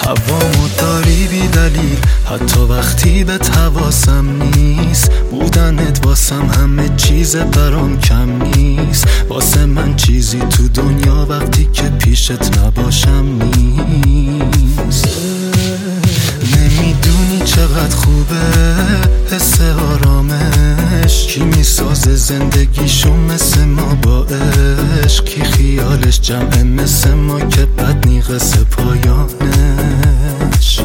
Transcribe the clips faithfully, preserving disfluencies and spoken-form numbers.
هوامو داری بی دلیل، حتی وقتی به حواسم نیست. بودنت واسم همه چیز برام کم نیست. واسه من چیزی تو دنیا وقتی که پیشت نباشم نیست. نمیدونی چقدر خوبه حس آرامش، کی میسازه زندگیشو مثل ما با عشق، کی خیالش جمعه مثل ما که بد نیقصه پایانش.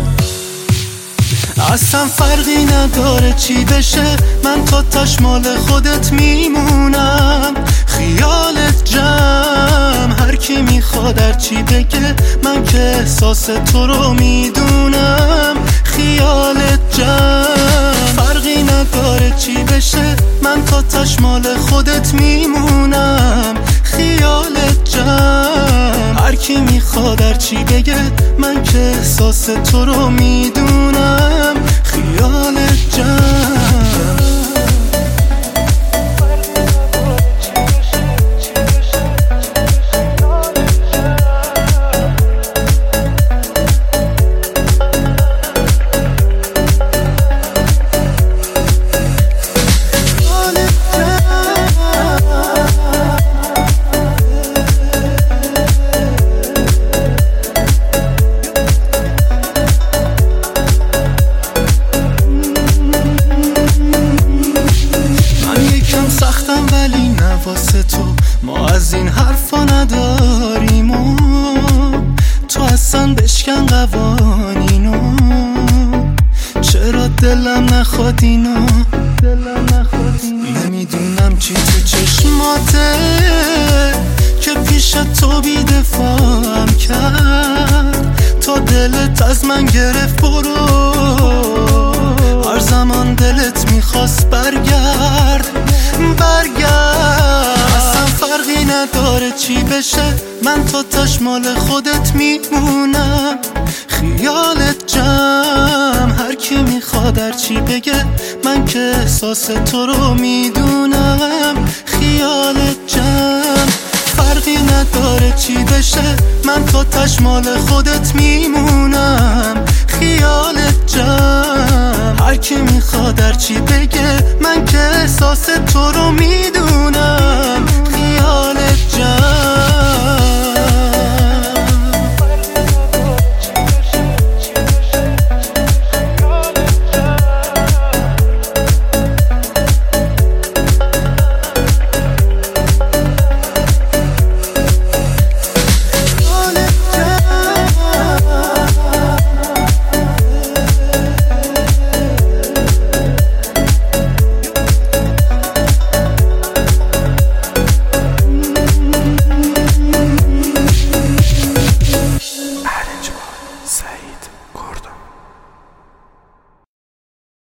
اصلا فرقی نداره چی بشه، من تا تاش مال خودت میمونم. خیالت جمع هر کی میخواد هر چی بگه، من که احساس تو رو میدونم. خیالت جمع فرقی نداره چی بشه، من تا تاش مال خودت میمونم. خیالت جمع هر کی میخواد هر چی بگه، من که احساس تو رو میدونم. خیالت جمع ولی نواسه تو ما از این حرفا نداریم و تو اصلا بشکن قوانینو. چرا دلم نخواد اینو، نمیدونم چی تو چشماته که پیش تو بی‌دفاعم کرد. تا دلت از من گرفت برو، هر زمان دلت میخواست برگرد برگرد. اصلا فرقی نداره چی بشه، من تا تاش مال خودت میمونم. خیالت جمع هر کی میخواد هر چی بگه، من که احساس تو رو میدونم. خیالت جمع فرقی نداره چی بشه، من تا تاش مال خودت میمونم. خیالت جمع هر کی میخواد هر چی بگه، من که احساس تو رو میدونم.